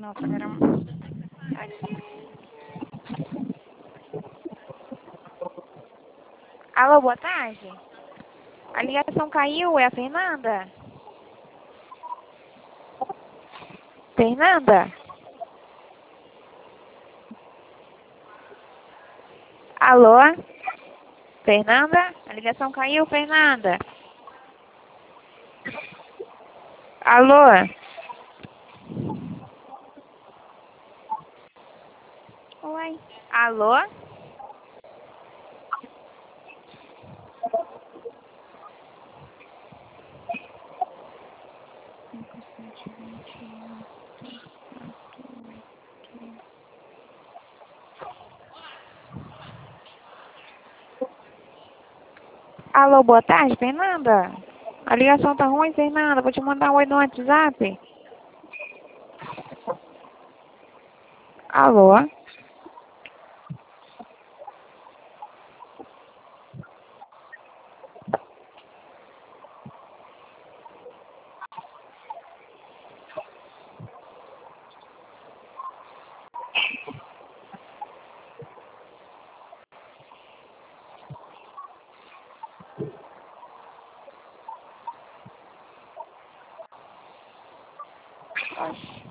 Nossa, agora... Alô, boa tarde. A ligação caiu, é a Fernanda? Fernanda? Alô? Fernanda? A ligação caiu, Fernanda? Alô? Oi. Alô? Alô, boa tarde, Fernanda? A ligação tá ruim, Fernanda. Vou te mandar um oi no WhatsApp. Alô? Oxi.